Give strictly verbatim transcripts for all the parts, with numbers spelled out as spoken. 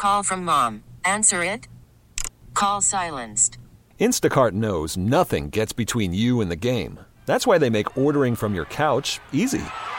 Call from mom. Answer it. Call silenced. Instacart knows nothing gets between you and the game. That's why they make ordering from your couch easy.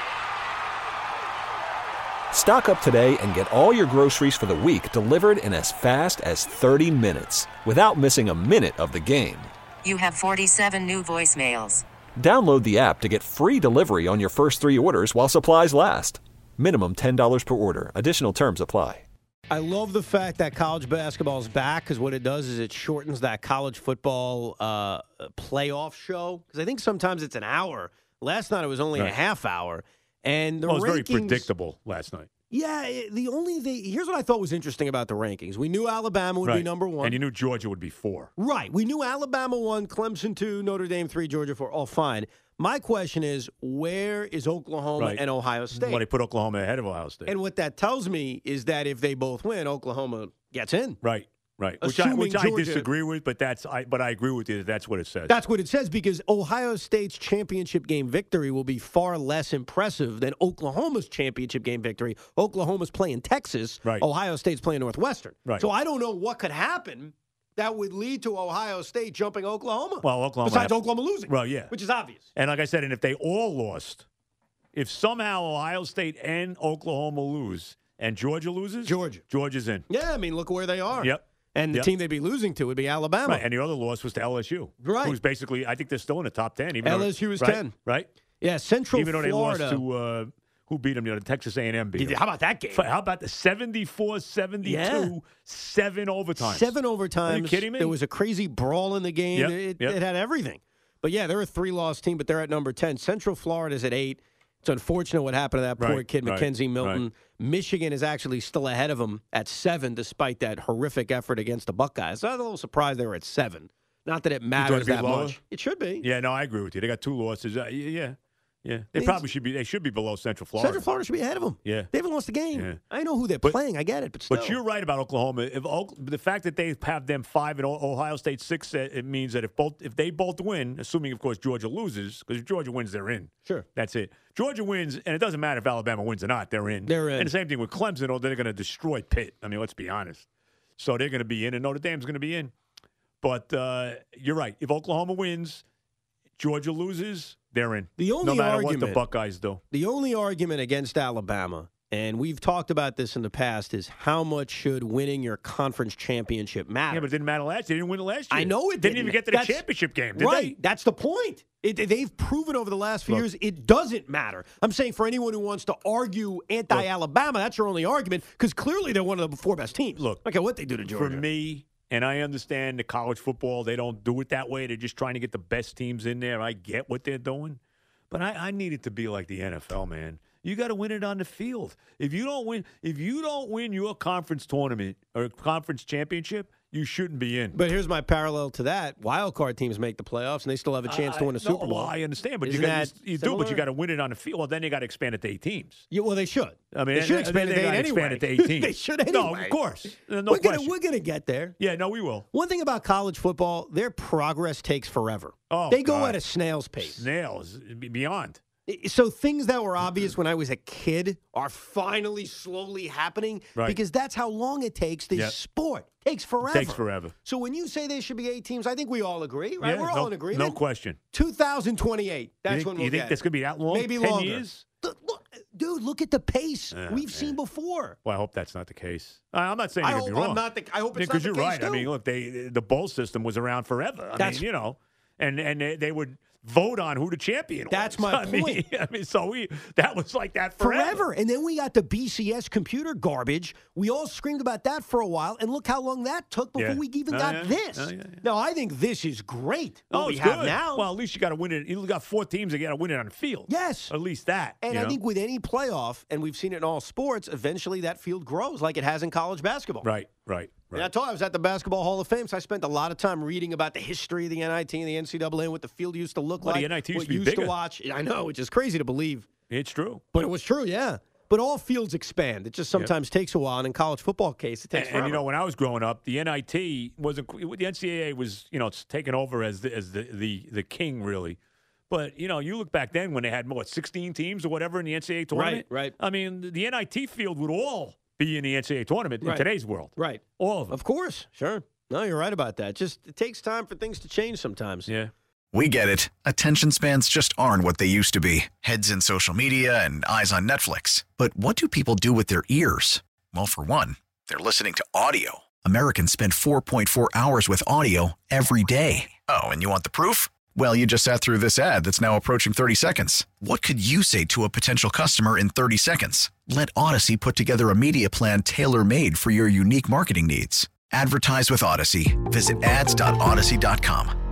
Stock up today and get all your groceries for the week delivered in as fast as thirty minutes without missing a minute of the game. You have forty-seven new voicemails. Download the app to get free delivery on your first three orders while supplies last. Minimum ten dollars per order. Additional terms apply. I love the fact that college basketball is back because what it does is it shortens that college football uh, playoff show. Because I think sometimes it's an hour. Last night it was only right. a half hour. And the well, it was rankings, very predictable last night. Yeah, it, the only thing, here's what I thought was interesting about the rankings. We knew Alabama would right. be number one. And you knew Georgia would be four. Right. We knew Alabama one, Clemson two, Notre Dame three, Georgia four. All fine. My question is, where is Oklahoma right. and Ohio State? Well, they put Oklahoma ahead of Ohio State. And what that tells me is that if they both win, Oklahoma gets in. Right. Right, which, I, which Georgia, I disagree with, but that's I, but I agree with you that that's what it says. That's what it says because Ohio State's championship game victory will be far less impressive than Oklahoma's championship game victory. Oklahoma's playing Texas, right. Ohio State's playing Northwestern. Right. So I don't know what could happen that would lead to Ohio State jumping Oklahoma. Well, Oklahoma besides have, Oklahoma losing. Well, yeah, which is obvious. And like I said, and if they all lost, if somehow Ohio State and Oklahoma lose and Georgia loses, Georgia, Georgia's in. Yeah, I mean, look where they are. Yep. And the yep. team they'd be losing to would be Alabama. Right. And the other loss was to L S U. Right. Who's basically, I think they're still in the top ten. Even L S U though, is right, ten. Right? Yeah, Central Even though Florida. they lost to, uh, who beat them? You know, the Texas A and M beat them. How about that game? How about the seventy-four seventy-two, yeah. seven overtimes? Seven overtimes. Are you kidding me? There was a crazy brawl in the game. Yep. It, Yep. it had everything. But, yeah, they're a three-loss team, but they're at number ten. Central Florida's at eight. It's unfortunate what happened to that poor right, kid, right, Mackenzie Milton. Right. Michigan is actually still ahead of them at seven, despite that horrific effort against the Buckeyes. So I was a little surprised they were at seven. Not that it matters that lower? much. It should be. Yeah, no, I agree with you. They got two losses. Uh, yeah, yeah. They Means- probably should be. They should be below Central Florida. Central Florida should be ahead of them. Yeah. They haven't lost a game. Yeah. I know who they're But- playing. I get it, but still. But you're right about Oklahoma. If Oak- the fact that they have them five and Ohio State six, uh, it means that if both if they both win, assuming of course Georgia loses, because if Georgia wins, they're in. Sure. That's it. Georgia wins, and it doesn't matter if Alabama wins or not. They're in. They're in. And the same thing with Clemson. Or they're going to destroy Pitt. I mean, let's be honest. So they're going to be in, and Notre Dame's going to be in. But uh, you're right. If Oklahoma wins, Georgia loses, they're in. The only no matter argument, what the Buckeyes do. The only argument against Alabama, and we've talked about this in the past, is how much should winning your conference championship matter? Yeah, but it didn't matter last year. They didn't win it last year. I know it didn't didn't. even get to the That's- championship game, did right. they? That's the point. It, they've proven over the last few Look. years it doesn't matter. I'm saying for anyone who wants to argue anti-Alabama, that's your only argument because clearly they're one of the four best teams. Look, okay, what they do to Georgia. For me, and I understand the college football, they don't do it that way. They're just trying to get the best teams in there. I get what they're doing. But I, I need it to be like the N F L, man. You got to win it on the field. If you don't win, if you don't win your conference tournament or conference championship, you shouldn't be in. But here's my parallel to that: wild card teams make the playoffs, and they still have a chance I, to win a no, Super Bowl. Well, I understand, but Isn't you, gotta, that you do, but similar? you got to win it on the field. Well, then you got to expand it to eight teams. Yeah, well, they should. I mean, they should and- expand and it they to eight gotta anyway. expand it to eight teams. they should anyway. No, of course, no we're question. Gonna, we're going to get there. Yeah, no, we will. One thing about college football, their progress takes forever. Oh, they go God. at a snail's pace. Snails beyond. So things that were obvious when I was a kid are finally slowly happening Right. because that's how long it takes. This Yep. sport takes forever. Takes forever. So when you say there should be eight teams, I think we all agree, right? Yeah, We're all no, in agreement. No question. two thousand twenty-eight. That's you think, when we'll you think get that's it. going to be that long? Maybe Ten longer. years? Look, look, dude, look at the pace Yeah, we've man. seen before. Well, I hope that's not the case. I- I'm not saying I you're hope going to be wrong. I'm not the. I hope it's Because not the you're case right. I too. mean, look, they the bowl system was around forever. I That's- mean, you know, and and they, they would vote on who the champion That's was. my I mean, point. I mean, so we that was like that forever. Forever. And then we got the B C S computer garbage. We all screamed about that for a while, and look how long that took before Yeah. we even Oh, got yeah. this. Oh, yeah, yeah. Now, I think this is great. What Oh, we it's have good. now. Well, at least you got to win it. You got four teams that got to win it on the field. Yes. At least that. And you I know? think with any playoff, and we've seen it in all sports, eventually that field grows like it has in college basketball. Right, right, right. And I told you I was at the Basketball Hall of Fame, so I spent a lot of time reading about the history of the N I T and the N C double A and what the field used to look Well, the like. N I T used what to be used bigger. to watch. I know, which is crazy to believe. It's true. But it was true, yeah. But all fields expand. It just sometimes takes a while. And in college football case, it takes And, and you forever. know, when I was growing up, the N I T wasn't. The N C double A was, you know, it's taken over as the as the the, the king, really. But you know, you look back then when they had what sixteen teams or whatever in the N C double A tournament. Right, right. I mean, the N I T field would all be in the N C double A tournament Right. in today's world. Right. All of them. Of course. Sure. No, you're right about that. Just it takes time for things to change sometimes. Yeah. We get it. Attention spans just aren't what they used to be. Heads in social media and eyes on Netflix. But what do people do with their ears? Well, for one, they're listening to audio. Americans spend four point four hours with audio every day. Oh, and you want the proof? Well, you just sat through this ad that's now approaching thirty seconds. What could you say to a potential customer in thirty seconds? Let Odyssey put together a media plan tailor-made for your unique marketing needs. Advertise with Odyssey. Visit ads dot odyssey dot com.